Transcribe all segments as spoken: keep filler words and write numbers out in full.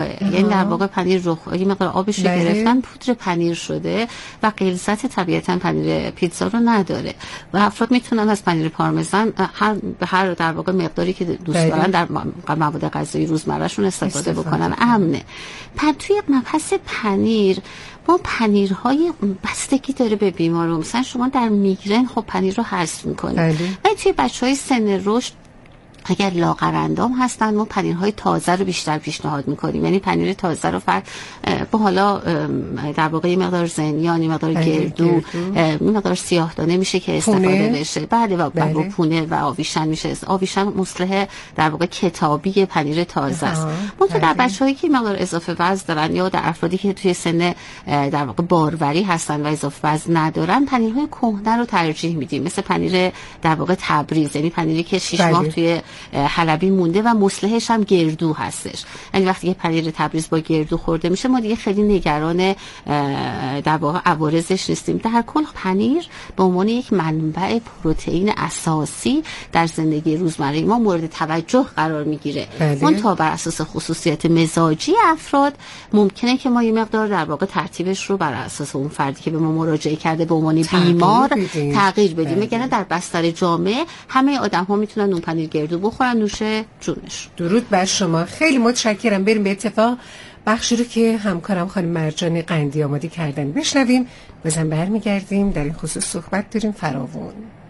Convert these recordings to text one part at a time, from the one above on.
رخه، یعنی در واقع پنیر رخ یه مقدار آبش رو گرفتن پودر پنیر شده و غلظت طبیعتا پنیر پیتزا رو نداره و افراد میتونن از پنیر پارمزان هر هر در واقع مقداری که دوست بله. دارن در مواد غذایی روزمرهشون استفاده, استفاده بکنن. امنه. پن توی مبحث پنیر ما پنیرهای بستگی داره به بیمارو، مثلا شما در میگرن خب پنیر رو حذف میکنید ولی توی بچهای سن رشد اگر لاغرندام هستن ما پنیرهای تازه رو بیشتر پیشنهاد میکنیم، یعنی پنیر تازه رو فرق با حالا در واقع یه مقدار زنیان، یه مقدار گردو، یه مقدار سیاه دانه میشه که استفاده بشه بله و با پونه و آویشن میشه. آویشن مصلح در واقع کتابی پنیر تازه است. منتها در بچه‌هایی که مقدار اضافه وزن دارن یا در افرادی که توی سن در واقع باروری هستن و اضافه وزن ندارن پنیرهای کهنه رو ترجیح میدیم، مثل پنیر در واقع تبریز، یعنی پنیری که شش ماه توی حلبی مونده و مصلحش هم گردو هستش. یعنی وقتی یه پنیر تبریز با گردو خورده میشه ما دیگه خیلی نگران در واقع عوارضش نیستیم. در کل پنیر به عنوان یک منبع پروتئین اساسی در زندگی روزمره ما مورد توجه قرار میگیره. اون تا بر اساس خصوصیت مزاجی افراد ممکنه که ما یه مقدار در واقع ترتیبش رو بر اساس اون فردی که به ما مراجعه کرده به عنوان بیمار تغییر بدیم. میگن در بستر جامعه همه آدم‌ها میتونن نون پنیر گردو بخورن نوشه جونش. درود بر شما، خیلی متشکرم. بریم به اتفاق بخشی رو که همکارم خانم مرجان قندی آماده کردن بشنویم، بازم برمیگردیم در این خصوص صحبت داریم فراوون.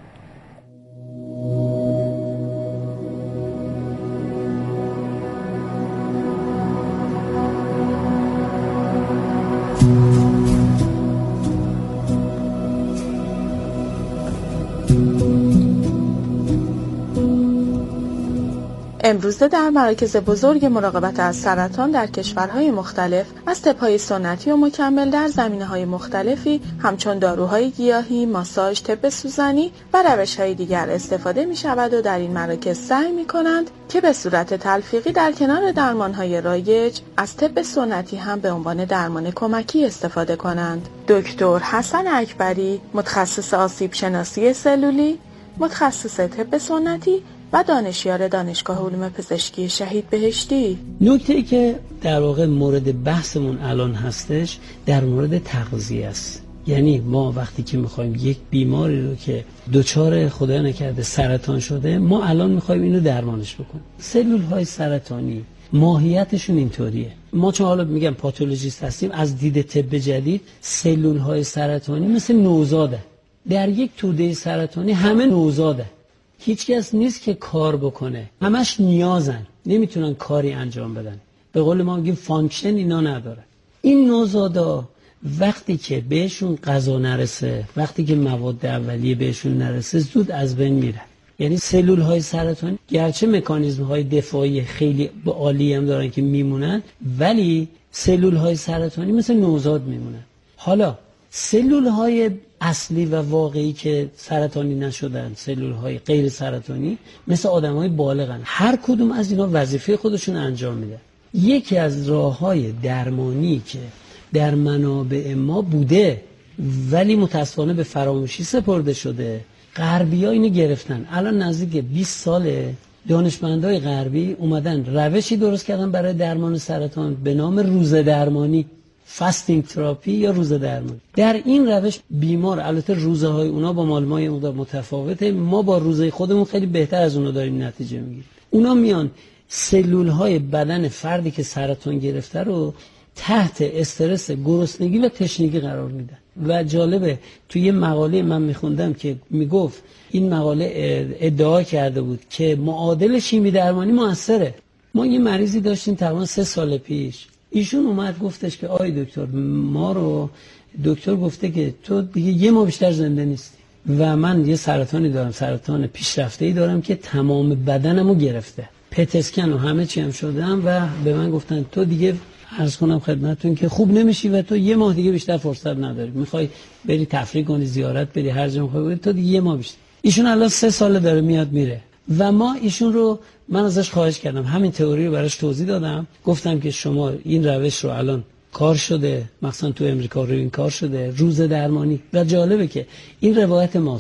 امروزه در مراکز بزرگ مراقبت از سرطان در کشورهای مختلف از طب‌های سنتی و مکمل در زمینه‌های مختلفی همچون داروهای گیاهی، ماساژ، طب سوزنی و روش‌های دیگر استفاده می‌شود و در این مراکز سعی می‌کنند که به صورت تلفیقی در کنار درمان‌های رایج از طب سنتی هم به عنوان درمان کمکی استفاده کنند. دکتر حسن اکبری، متخصص آسیب شناسی سلولی، متخصص طب سنتی و دانشیار دانشگاه علوم پزشکی شهید بهشتی. نکته‌ای که در واقع مورد بحثمون الان هستش در مورد تغذیه است. یعنی ما وقتی که میخوایم یک بیماری رو که دچار خدای نکرده سرطان شده ما الان میخوایم اینو درمانش بکنیم. سلول های سرطانی ماهیتشون اینطوریه. ما چون حالا میگم پاتولوژیست هستیم از دید طب جدید سلول های سرطانی مثل نوزاده. در یک توده سرطانی همه نوزاده. هیچ کس نیست که کار بکنه، همش نیازن، نمیتونن کاری انجام بدن. به قول ما میگیم فانکشن اینا نداره. این نوزادا وقتی که بهشون غذا نرسه، وقتی که مواد اولیه بهشون نرسه زود از بین میرن. یعنی سلول های سرطانی گرچه مکانیزم های دفاعی خیلی عالی هم دارن که میمونن ولی سلول های سرطانی مثل نوزاد میمونن. حالا سلول های اصلی و واقعی که سرطانی نشدن، سلول های غیر سرطانی مثل آدم های بالغن، هر کدوم از اینا وظیفه خودشون انجام میده. یکی از راه های درمانی که در منابع ما بوده ولی متاسفانه به فراموشی سپرده شده، غربی ها اینو گرفتن. الان نزدیک بیست ساله دانشمندای غربی اومدن روشی درست کردن برای درمان سرطان به نام روزه درمانی، فاستینگ تراپی یا روزه درمانی. در این روش بیمار، البته روزه های اونا با مال ما متفاوته، ما با روزه خودمون خیلی بهتر از اونا داریم نتیجه میگیریم. اونا میان سلول های بدن فردی که سرطان گرفته رو تحت استرس گرسنگی و تشنگی قرار میدن. و جالبه توی یه مقاله من میخوندم که میگفت این مقاله ادعا کرده بود که معادل شیمی درمانی موثره. ما یه مریضی داشتیم تقریبا سه سال پیش، ایشون اومد گفتش که آی دکتر ما رو دکتر گفته که تو دیگه یه ماه بیشتر زنده نیستی و من یه سرطانی دارم، سرطان پیشرفته‌ای دارم که تمام بدنمو گرفته، پت اسکن و همه چی هم شدم و به من گفتن تو دیگه عرض کنم خدمتتون که خوب نمیشی و تو یه ماه دیگه بیشتر فرصت نداری، میخوای بری تفریح کنی، زیارت بری، هر جا میخوای بری، تو دیگه یه ماه بیشتر. ایشون الان سه ساله داره میاد میره و ما ایشون رو من ازش خواهش کردم همین تئوری رو براش توضیح دادم، گفتم که شما این روش رو الان کار شده، مثلا تو امریکا رو این کار شده، روزه درمانی. و جالبه که این روایت ماست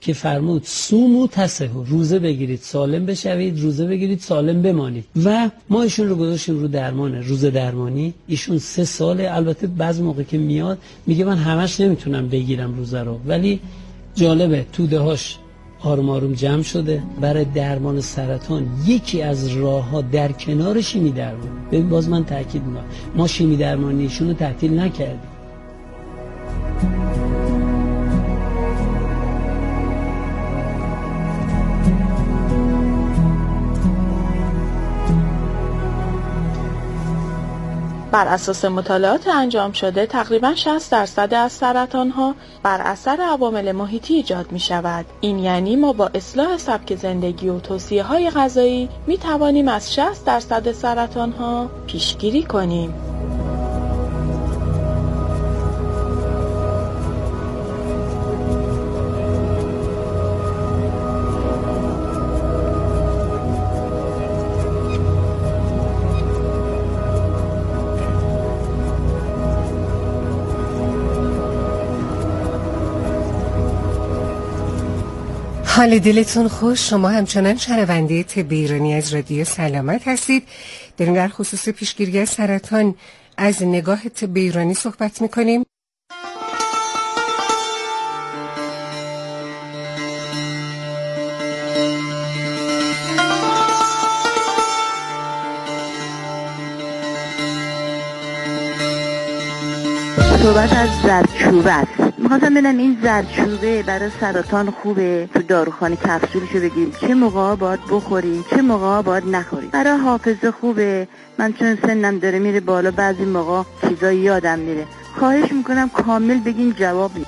که فرمود سومو تسهو، روزه بگیرید سالم بشوید، روزه بگیرید سالم بمانید. و ما ایشون رو گذاشتیم رو درمان روزه درمانی. ایشون سه ساله، البته بعضی موقع که میاد میگه من همش نمیتونم بگیرم روزه رو، ولی جالبه توده‌هاش آروم آروم جمع شده. برای درمان سرطان یکی از راه‌ها در کنار شیمی درمان، ببین باز من تاکید میکنم ما شیمی درمانیشون رو تعطیل نکردیم. بر اساس مطالعات انجام شده تقریباً شصت درصد از سرطان‌ها بر اثر عوامل محیطی ایجاد می‌شود. این یعنی ما با اصلاح سبک زندگی و توصیه‌های غذایی می‌توانیم از شصت درصد سرطان‌ها پیشگیری کنیم. حال دلتون خوش، شما همچنان شنونده طب ایرانی از رادیو سلامت هستید. داریم در خصوص پیشگیری از سرطان از نگاه طب ایرانی صحبت میکنیم. صحبت از زردچوبه است. میخواستم ببینم این زردچوبه برای سرطان خوبه؟ تو داروخانه کپسولشو بگیریم، چه موقع باید بخوریم، چه موقع باید نخوریم؟ برای حافظه خوبه؟ من چون سنم داره میره بالا بعضی موقع چیزایی یادم میره. خواهش میکنم کامل بگین جواب میدم.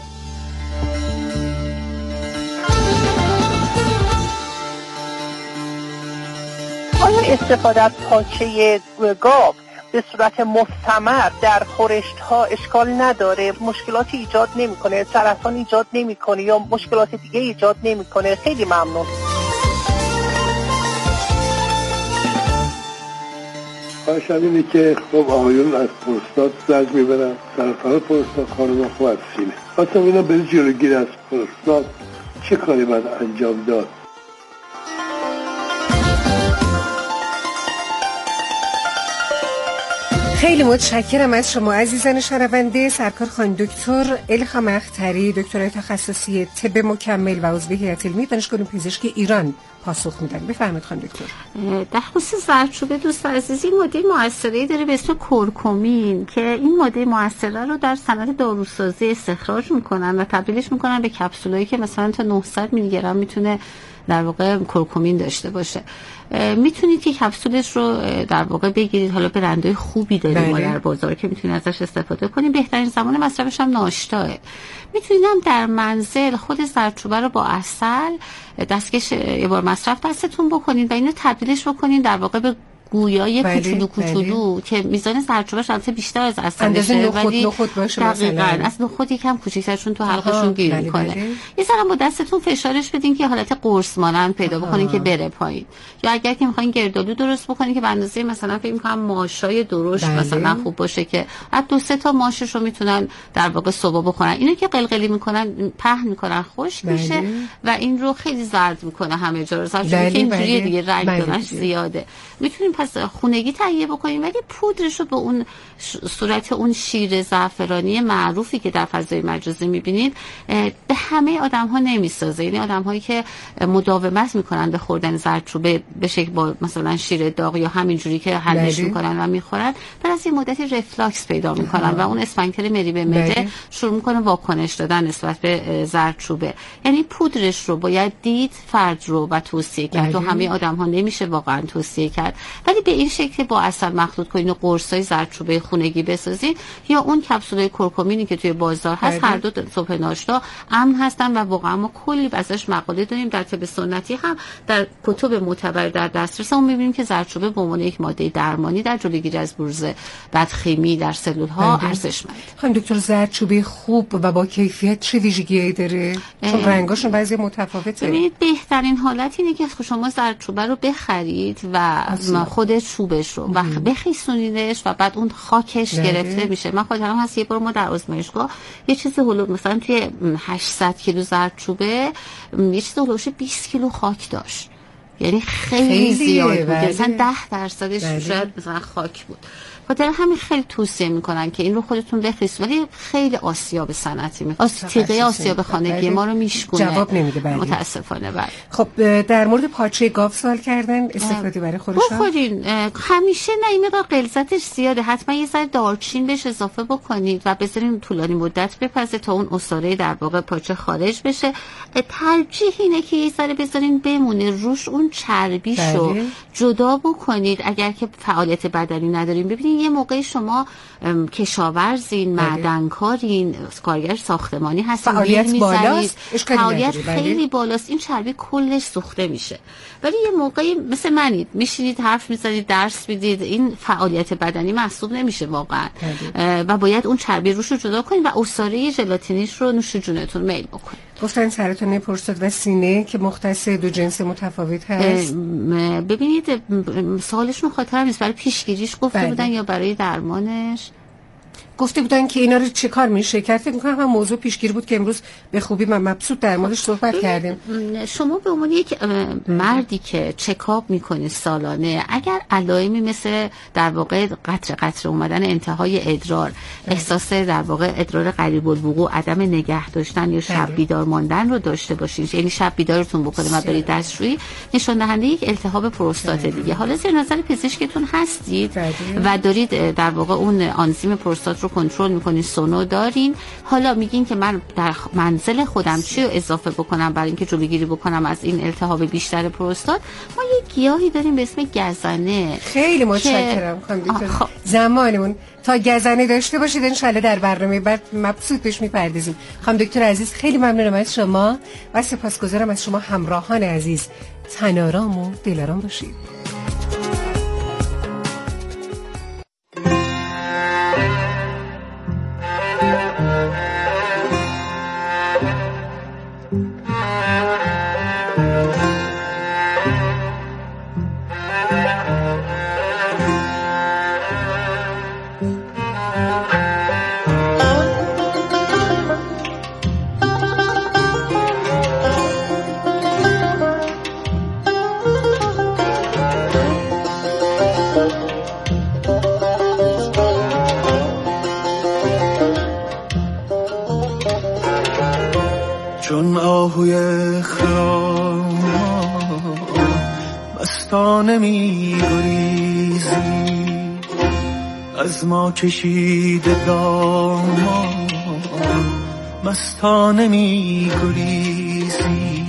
آیا استفاده از پاچه گاو به صورت مستمر در خورشت ها اشکال نداره؟ مشکلاتی ایجاد نمیکنه؟ سرطان ایجاد نمیکنه یا مشکلات دیگه ایجاد نمیکنه؟ خیلی ممنون. خواهشم اینه که خب آقایون از پروستات زج میبرن، سرطان پروستات، خانم خوب از سینه. خواستم اینا برای جلوگیری از پروستات چه کاری باید انجام داد؟ خیلی متشکرم از شما عزیزان شنونده. سرکار خانم دکتر الهام اختری، دکترای تخصصی طب مکمل و عضو هیئت علمی دانشگاه پزشکی ایران پاسخ میدن. بفرمایید خانم دکتر. در خصوص زردچوبه دوست عزیز، این ماده مؤثره داره به اسم کورکومین که این ماده مؤثره رو در صنعت داروسازی استخراج میکنن و تبدیلش میکنن به کپسولایی که مثلا تا نهصد میلی گرم میتونه در واقع کورکومین داشته باشه. میتونید که کپسولش رو در واقع بگیرید. حالا برندهای خوبی داریم ما در بازار که میتونید ازش استفاده کنید. بهترین زمان مصرفش هم ناشتاه. میتونید هم در منزل خود زردچوبه رو با عسل دستکش یه بار مصرف دستتون بکنید و اینو تبدیلش بکنید در واقع به گویای کوچولو کوچولو که میزان زردچوبه‌اش البته بیشتر از عسلشه، ولی دقیقاً از نخود یکم کوچیک‌تر چون تو حلقشون گیر میکنه. یه ذره با دستتون فشارش بدین که حالت قرص مانند پیدا بکنین که بره پایین. یا اگر که میخواین گردآلو درست بکنین که به اندازه مثلا فکر می‌کنم ماشای درشت مثلا خوب باشه که از دو سه تا ماشش رو میتونن در واقع صبح بخورن. اینو که قلقلی میکنن پهن میکنن خشک میشه و این رو خیلی زرد میکنه همه جا رو. چون که اینجوری دیگه رنگ دارش زیاده. میتونیم پس خونگی تهیه بکنیم، ولی پودرش رو به اون صورت اون شیر زعفرانی معروفی که در فضای مجازی میبینید به همه آدم ها نمیسازه. یعنی آدم هایی که مداومت میکنن به خوردن زردچوبه به شکل با مثلا شیر داغ یا همینجوری که حلش میکنن و میخورن، بعد از یه مدتی رفلاکس پیدا میکنن و اون اسفنکتر مری به معده شروع میکنه واکنش دادن نسبت به زردچوبه. یعنی پودرش رو باید دید، فرد رو و توصیه کرد. تو همه آدم ها نمیشه واقعا توصیه کرد، ولی به این شکل با عسل مخلوط کنین و قرصای زردچوبه خونگی بسازین یا اون کپسولای کورکومینی که توی بازار هست. هر دو صبح ناشتا امن هستن و واقعا ما کلی ازش مقاله داریم در طب سنتی هم در کتب معتبر در دسترس اون میبینیم که زردچوبه به عنوان یک ماده درمانی در جلوگیری از بروز بدخیمی در سلول ها ارزشمند. خانم دکتر زردچوبه خوب و با کیفیت چه ویژگی‌ای داره؟ چون رنگاشون بعضی متفاوته. ببینید بهترین حالت اینه که شما زردچوبه رو بخرید و خود چوبش رو و بخیسونیدش و بعد اون خاکش ده. گرفته میشه. من خودم هست یه بار ما در آزمایشگاه یه چیزی هلو مثلا توی هشتصد کیلو زردچوبه یه چیزی هلوش بیست کیلو خاک داشت، یعنی خیلی, خیلی زیاد بود، مثلا ده درصدش شاید مثلا خاک بود. خاطر همین خیلی توصیه میکنن که این رو خودتون بخریید، ولی خیلی آسیاب صنعتی میکنه، تیغه آسیاب خانگی ما رو میشکونه، جواب نمیده بله. متاسفانه بله. خب در مورد پاچه گاو سوال کردن، استفاده برای خورشان بخورین، همیشه نه این مقدار غلظتش زیاده، حتما یه ذره دارچین بهش اضافه بکنید و بذارین طولانی مدت بپزه تا اون عصاره در واقع پاچه خارج بشه. ترجیح اینه که یه ذره بذارین بمونه روش، اون چربیشو بله. جدا بکنید اگر که فعالیت بدنی ندارین. ببینید یه موقعی شما کشاورزین، معدنکارین، کارگر ساختمانی هستین، فعالیت بالاست، فعالیت خیلی بالاست، این چربی کلش سوخته میشه. ولی یه موقعی مثل منید میشینید حرف میزنید درس میدید، این فعالیت بدنی محسوب نمیشه واقعا و باید اون چربی روش رو جدا کنید و عصاره ژلاتینیش رو نوش جونتون میل بکنید. گفتن سرطان پروستات و سینه که مختص دو جنس متفاوت هست. ببینید سوالشون خاطرم نیست، برای پیشگیریش گفته بله. بودن یا برای درمانش گفته بودن که اینا رو چه کار میشه کرد؟ فکر می‌کنم هم موضوع پیشگیری بود که امروز به خوبی من مبسوط در موردش صحبت کردیم. شما به عنوان یک مردی که چکاپ می‌کنی سالانه، اگر علائمی مثل در واقع قطره قطره اومدن انتهای ادرار، احساس در واقع ادرار غریب الوقوع، عدم نگه داشتن یا شب بیدار ماندن رو داشته باشین، یعنی شب بیدارتون بکنه و برید دستشویی، نشان دهنده یک التهاب پروستات دیگه. حالا زیر نظر پزشکتون هستید و دارید در واقع اون آنزیم پروستات رو کنترل میکنین، سونو دارین، حالا میگین که من در منزل خودم چی رو اضافه بکنم برای اینکه جلوگیری بکنم از این التهاب بیشتر پروستات، ما یک گیاهی داریم به اسم گزنه. خیلی متشکرم خانم دکتر. خب. زمانمون تا گزنه داشته باشید ان شاءالله در برنامه بعد مبسوط بهش میپردازیم. خانم دکتر عزیز خیلی ممنونم از شما و سپاسگزارم از شما همراهان عزیز. تن‌آرام و دل‌آرام باشید. چون آهوی خرام مستانه می گریزی، از ما کشیده دامان مستانه می گریزی،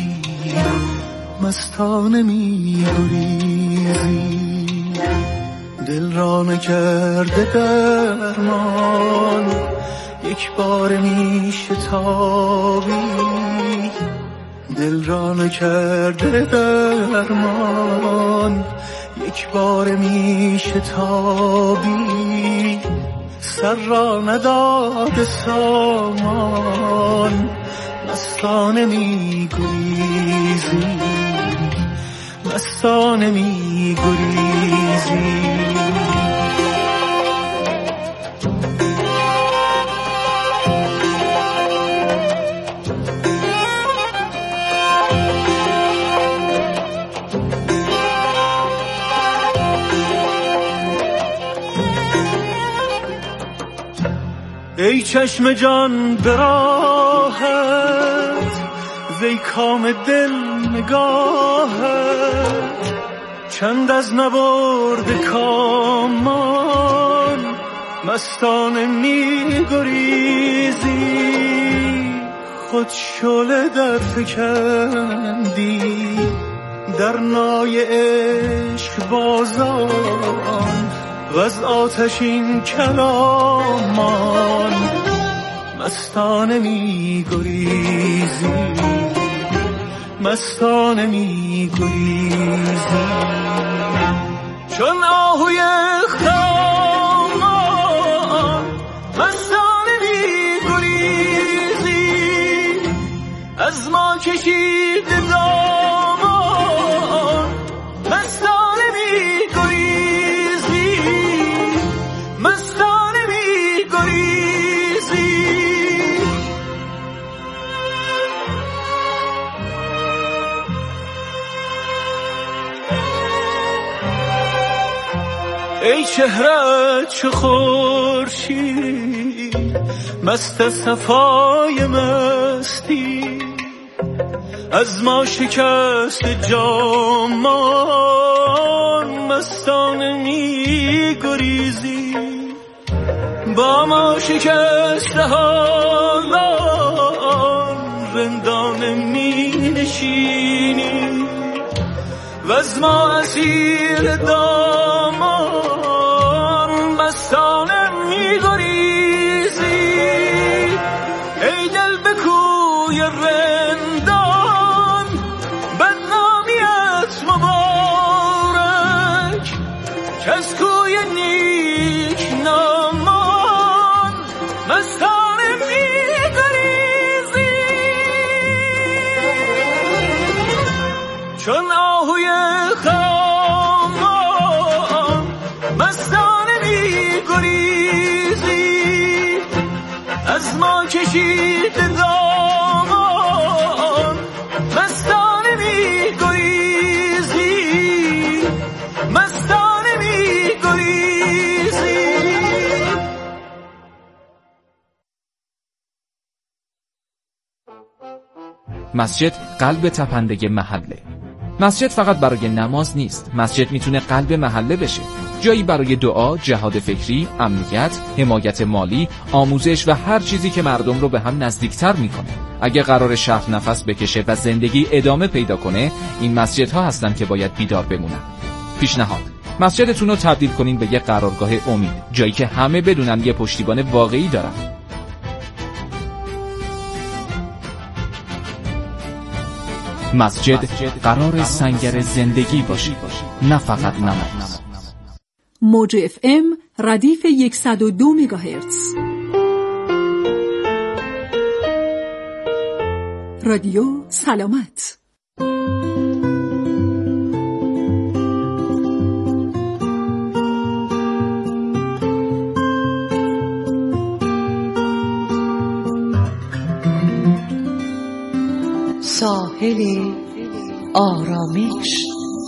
مستانه می گریزی، دل را نکرده درمان، یک بار می شتابی، دل را نکرده درمان، یک بار می شتابی، سر را نداده سامان، مستانه می گریزی، مستانه می گریزی. ای چشم جان به راحت، وی کام دل نگاهت، چند از نبرد کامان مستانه می گریزی، خود شعله در فکندی در نای عشق بازان، و از آتشین کلامان مستانه می گریزی، مستانه می گریزی، چون آهوی خرامان مستانه می گریزی، از ما کشیده دامان مستانه می گریزی. چهره چه خورشید مست صفای مستی، از ما شکست جامان مستانه می گریزی، با ما شکست حالان رندانه می نشینی، و از ما اسیر دامان مستانه می گریزی. ای دل به کوی رندان بدنامیت مبارک، که از کوی نیک نامان مستانه می گریزی. چون آهوی خامان مستانه می گریزی، از ما کشید دامان مستانه می گریزی، مستانه می گریزی. مسجد قلب تپنده محله. مسجد فقط برای نماز نیست، مسجد میتونه قلب محله بشه، جایی برای دعا، جهاد فکری، امنیت، حمایت مالی، آموزش و هر چیزی که مردم رو به هم نزدیکتر میکنه. اگه قرار شهر نفس بکشه و زندگی ادامه پیدا کنه، این مسجدها هستن که باید بیدار بمونن. پیشنهاد: مسجدتون رو تبدیل کنین به یه قرارگاه امید، جایی که همه بدونن یه پشتیبان واقعی دارن. مسجد قرار سنگر زندگی باشه، نه فقط نماز. موج اف ام ردیف صد و دو مگاهرتز. رادیو سلامت. ساحل آرامش.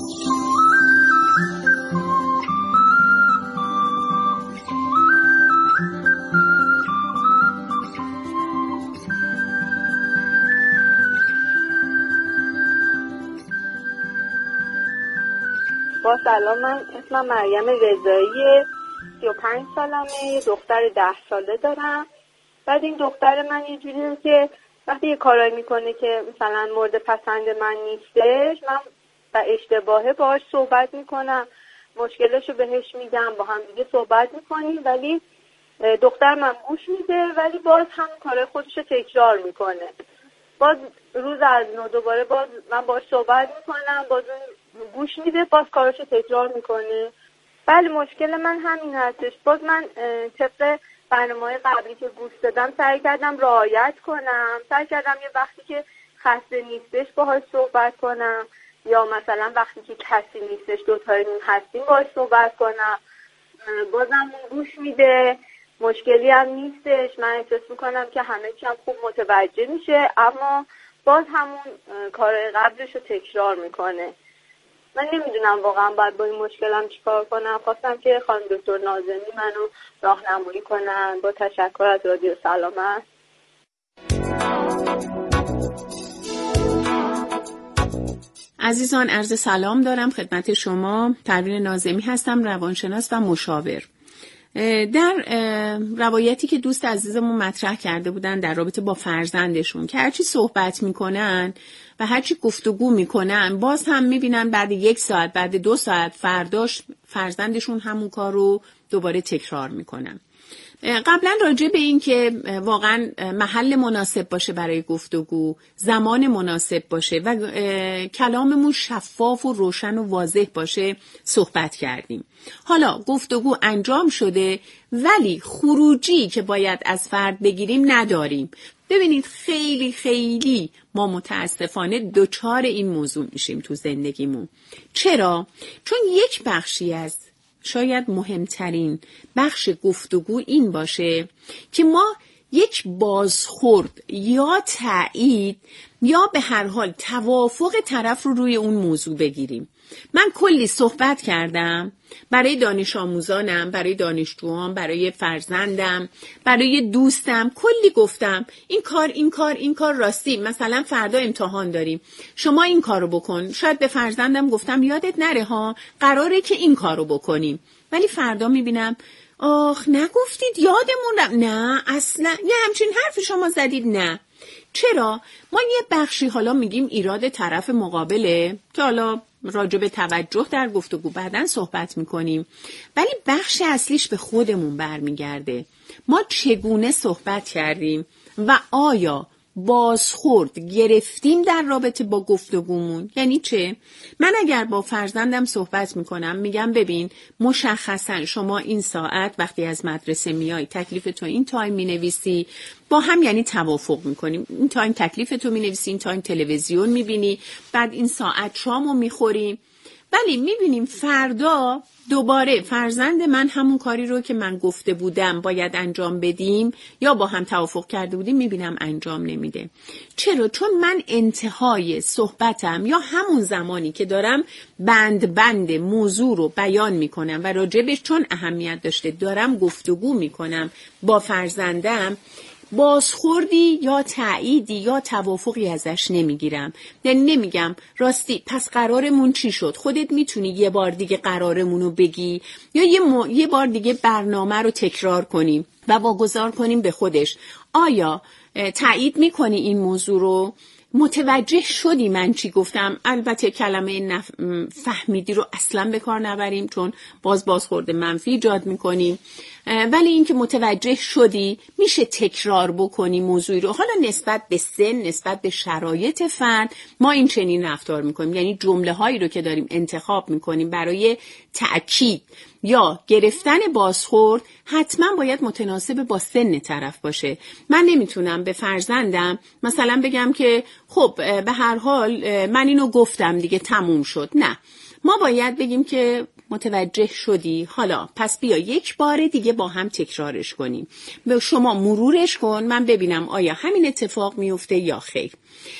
با سلام، من اسمم مریم رضایی، سی و پنج سالمه، یه دختر ده ساله دارم. بعد این دختر من یه جوریه که وقتی یه کارایی میکنه که مثلا مورد پسند من نیستش، من و اشتباهه باهاش صحبت میکنم، مشکلشو بهش میگم، با هم دیگه صحبت میکنیم، ولی دختر من گوش میده، ولی باز هم کارای خودشو تکرار میکنه. باز روز از نو دوباره باز من باهاش صحبت میکنم، باز گوش میده، باز کاراشو تکرار میکنه. ولی مشکل من همین هستش. باز من طبق برنامه‌های قبلی که گوش دادم سعی کردم رعایت کنم، سعی کردم یه وقتی که خسته نیستش باهاش صحبت کنم، یا مثلا وقتی که کسی نیستش دوتایی هستیم باهاش صحبت کنم. بازم گوش میده، مشکلی هم نیستش، من احساس میکنم که همه چی هم خوب متوجه میشه، اما باز همون کار قبلش رو تکرار میکنه. من نمیدونم واقعا باید با این مشکلم چیکار کنم. خواستم که خانم دکتر ناظمی منو راهنمایی کنن. با تشکر از رادیو سلامت. عزیزان، عرض سلام دارم خدمت شما. پروین ناظمی هستم، روانشناس و مشاور. در روایتی که دوست عزیزمون مطرح کرده بودن در رابطه با فرزندشون که هرچی صحبت میکنن و هرچی گفتگو میکنن باز هم میبینن بعد یک ساعت بعد دو ساعت فرداش فرزندشون همون کار رو دوباره تکرار میکنن. قبلا راجع به این که واقعا محل مناسب باشه برای گفتگو، زمان مناسب باشه و کلاممون شفاف و روشن و واضح باشه صحبت کردیم. حالا گفتگو انجام شده ولی خروجی که باید از فرد بگیریم نداریم. ببینید خیلی خیلی ما متاسفانه دچار این موضوع میشیم تو زندگیمون. چرا؟ چون یک بخشی از شاید مهمترین بخش گفتگو این باشه که ما یک بازخورد یا تایید یا به هر حال توافق طرف رو روی اون موضوع بگیریم. من کلی صحبت کردم برای دانش آموزانم، برای دانشجوام، برای فرزندم، برای دوستم، کلی گفتم این کار این کار این کار راستی، مثلا فردا امتحان داریم شما این کارو بکن. شاید به فرزندم گفتم یادت نره ها، قراره که این کارو بکنیم، ولی فردا میبینم آخ نگفتید یادمون رفت. نه اصلا یه همچین حرف شما زدید. نه چرا؟ ما یه بخشی حالا میگیم ایراد طرف مقابله که حالا راجع به توجه در گفتگو بعدن صحبت میکنیم، ولی بخش اصلیش به خودمون برمیگرده. ما چگونه صحبت کردیم و آیا بازخورد گرفتیم در رابطه با گفتگومون؟ یعنی چه؟ من اگر با فرزندم صحبت میکنم میگم ببین مشخصا شما این ساعت وقتی از مدرسه میای تکلیف تو این تایم مینویسی، با هم یعنی توافق میکنیم، این تایم تکلیف تو مینویسی، این تایم تلویزیون میبینی، بعد این ساعت شامو میخوریم. ولی میبینیم فردا دوباره فرزند من همون کاری رو که من گفته بودم باید انجام بدیم یا با هم توافق کرده بودیم میبینم انجام نمیده. چرا؟ چون من انتهای صحبتم یا همون زمانی که دارم بند بند موضوع رو بیان میکنم و راجبش چون اهمیت داشته دارم گفتگو میکنم با فرزندم، بازخوردی یا تأییدی یا توافقی ازش نمیگیرم. یعنی نمیگم راستی پس قرارمون چی شد، خودت میتونی یه بار دیگه قرارمونو بگی، یا یه, م... یه بار دیگه برنامه رو تکرار کنیم و واگذار کنیم به خودش. آیا تأیید میکنی این موضوع رو؟ متوجه شدی من چی گفتم؟ البته کلمه نف... فهمیدی رو اصلا به کار نبریم چون باز بازخورد منفی ایجاد میکنیم، ولی اینکه متوجه شدی میشه تکرار بکنی موضوعی رو. حالا نسبت به سن، نسبت به شرایط فرد ما این چنین رفتار میکنیم، یعنی جمله هایی رو که داریم انتخاب میکنیم برای تأکید یا گرفتن بازخورد حتما باید متناسب با سن طرف باشه. من نمیتونم به فرزندم مثلا بگم که خب به هر حال من اینو گفتم دیگه تموم شد. نه، ما باید بگیم که متوجه شدی، حالا پس بیا یک بار دیگه با هم تکرارش کنیم، به شما مرورش کن من ببینم آیا همین اتفاق میفته یا خیر،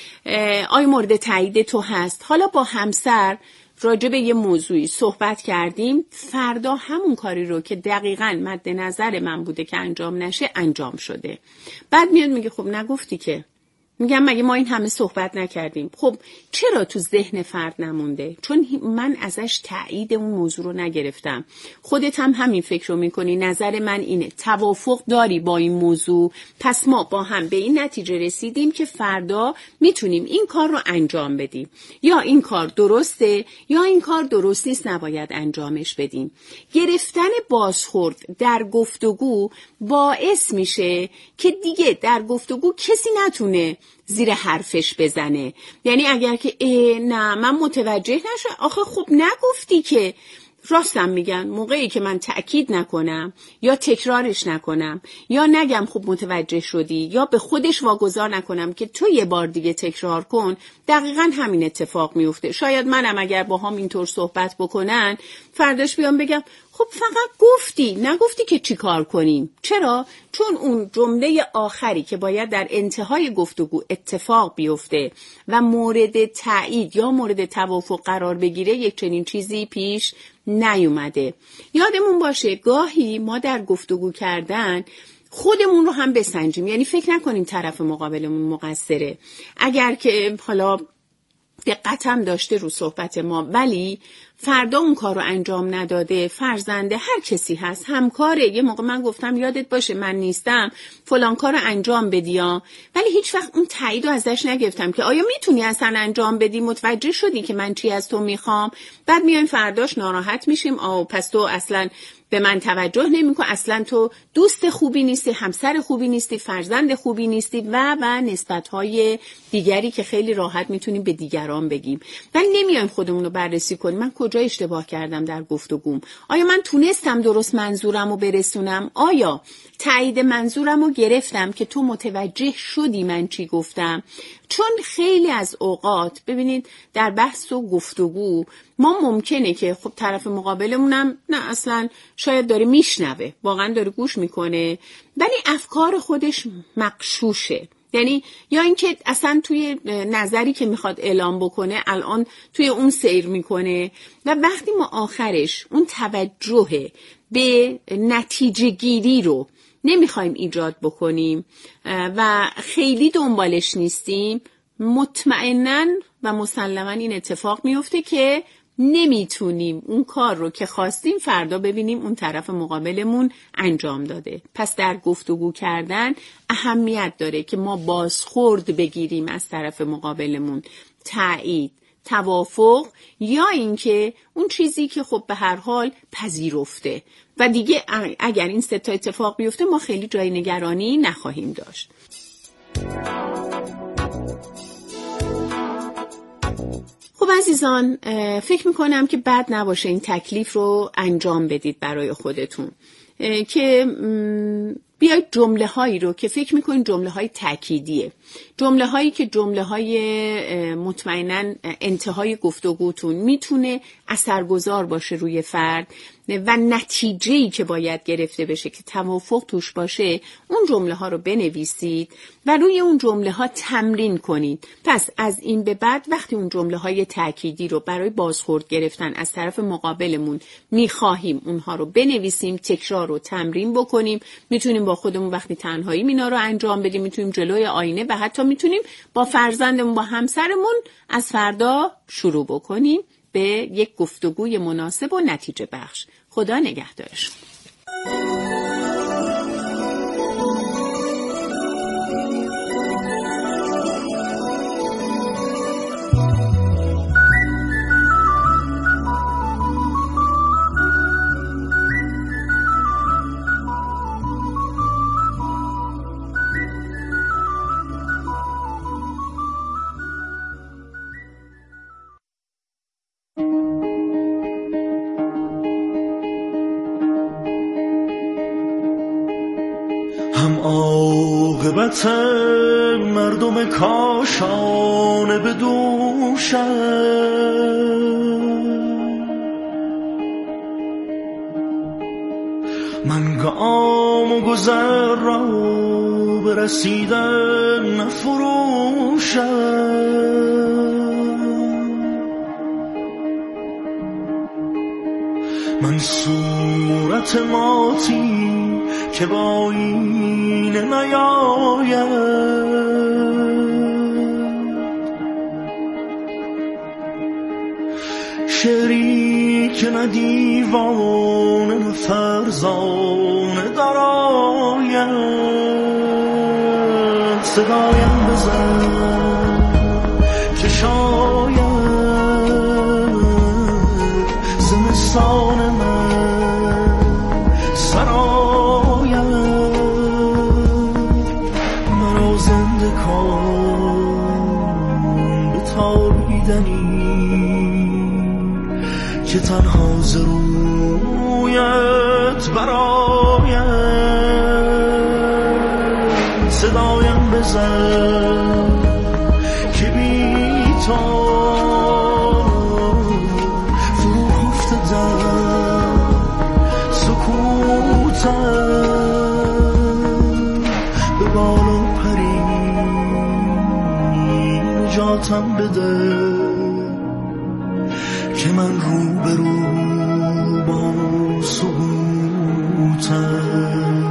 آیا مورد تایید تو هست. حالا با همسر راجع به یه موضوعی صحبت کردیم، فردا همون کاری رو که دقیقاً مد نظر من بوده که انجام نشه انجام شده. بعد میاد میگه خب نگفتی که. میگم مگه ما این همه صحبت نکردیم؟ خب چرا تو ذهن فرد نمونده؟ چون من ازش تایید اون موضوع رو نگرفتم. خودت هم همین فکر رو میکنی، نظر من اینه، توافق داری با این موضوع، پس ما با هم به این نتیجه رسیدیم که فردا میتونیم این کار رو انجام بدیم، یا این کار درسته یا این کار درست نیست نباید انجامش بدیم. گرفتن بازخورد در گفتگو باعث میشه که دیگه در گفتگو کسی نتونه زیر حرفش بزنه. یعنی اگر که اه نه من متوجه نشه، آخه خب نگفتی که. راستم میگن موقعی که من تأکید نکنم یا تکرارش نکنم یا نگم خب متوجه شدی یا به خودش واگذار نکنم که تو یه بار دیگه تکرار کن، دقیقاً همین اتفاق میفته. شاید منم اگر با هم اینطور صحبت بکنن فرداش بیام بگم خب فقط گفتی نگفتی که چی کار کنیم. چرا؟ چون اون جمله آخری که باید در انتهای گفتگو اتفاق بیفته و مورد تایید یا مورد توافق قرار بگیره یک چنین چیزی پیش نیومده. یادمون باشه گاهی ما در گفتگو کردن خودمون رو هم بسنجیم، یعنی فکر نکنیم طرف مقابلمون مقصره. اگر که حالا دقت هم داشته رو صحبت ما ولی فردا اون کار رو انجام نداده، فرزنده هر کسی هست، همکاره، یه موقع من گفتم یادت باشه من نیستم فلان کار رو انجام بدی ها، ولی هیچ وقت اون تایید رو ازش نگرفتم که آیا میتونی اصلا انجام بدی، متوجه شدی که من چی از تو میخوام. بعد میایم فرداش ناراحت میشیم، آه پس تو اصلا به من توجه نمی‌کنی، اصلا تو دوست خوبی نیستی، همسر خوبی نیستی، فرزند خوبی نیستی و و نسبت‌های دیگری که خیلی راحت میتونیم به دیگران بگیم. ولی نمیایم خودمون رو بررسی کنیم من کجا اشتباه کردم در گفتگوم، آیا من تونستم درست منظورمو برسونم، آیا تایید منظورمو گرفتم که تو متوجه شدی من چی گفتم. چون خیلی از اوقات ببینید در بحث و گفتگو ما ممکنه که خب طرف مقابلمونم نه اصلا شاید داره میشنوه، واقعا داره گوش میکنه، ولی افکار خودش مغشوشه، یعنی یا اینکه اصلا توی نظری که میخواد اعلام بکنه الان توی اون سیر میکنه و وقتی ما آخرش اون توجه به نتیجه گیری رو نمیخوایم ایجاد بکنیم و خیلی دنبالش نیستیم، مطمئناً و مسلماً این اتفاق میفته که نمیتونیم اون کار رو که خواستیم فردا ببینیم اون طرف مقابلمون انجام داده. پس در گفتگو کردن اهمیت داره که ما بازخورد بگیریم از طرف مقابلمون، تایید، توافق، یا اینکه اون چیزی که خب به هر حال پذیرفته و دیگه اگر این سه تا اتفاق بیفته ما خیلی جای نگرانی نخواهیم داشت. خب عزیزان، فکر میکنم که بد نباشه این تکلیف رو انجام بدید برای خودتون که بیاید جمله هایی رو که فکر میکنید جمله های تأکیدیه، جمله هایی که جمله های مطمئناً انتهای گفتگوتون میتونه اثرگذار باشه روی فرد و نتیجه‌ای که باید گرفته بشه که توافق توش باشه، اون جمله ها رو بنویسید و روی اون جمله ها تمرین کنید. پس از این به بعد وقتی اون جمله های تأکیدی رو برای بازخورد گرفتن از طرف مقابلمون میخواهیم اونها رو بنویسیم، تکرار و تمرین بکنیم. میتونیم با خودمون وقتی تنهایی اینا رو انجام بدیم، میتونیم جلوی آینه و حتی میتونیم با فرزندمون، با همسرمون از فردا شروع بکنیم به یک گفتگوی مناسب و نتیجه بخش. خدا نگهدارشون. عاقبت مردم کاشانه به دوشم، من گام و گذر را برسیدن نفروشم، من صورت ماتی که با این نیاید، شعری که نه دیوانه نه فرزانه دراید، صدایم بزن که شاید زمستان من سراید، مرا زنده کن به تابیدنی که تنها ز رویت براید، صدایم بزن که بی تو فرو خفته در سکوتم، به بالا پری نجاتم بده که من رو به رو با سکوتم.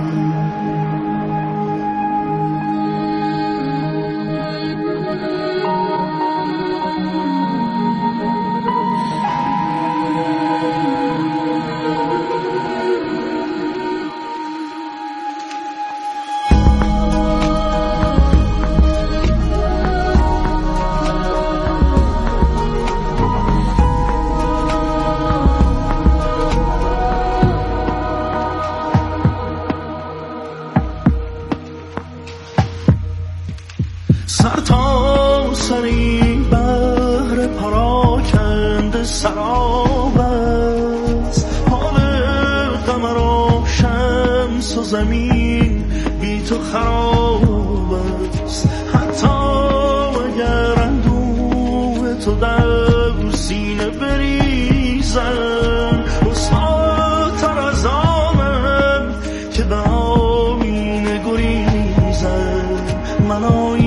سر تا سری بحر پراکنده سراب است، حال قمر و شمس و زمین بی تو خراب است، حتی اگر اندوه تو در سینه بریزم، رسواتر از آنم که به آینه گریزم، من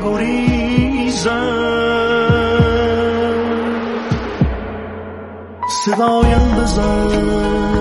صدایم بزن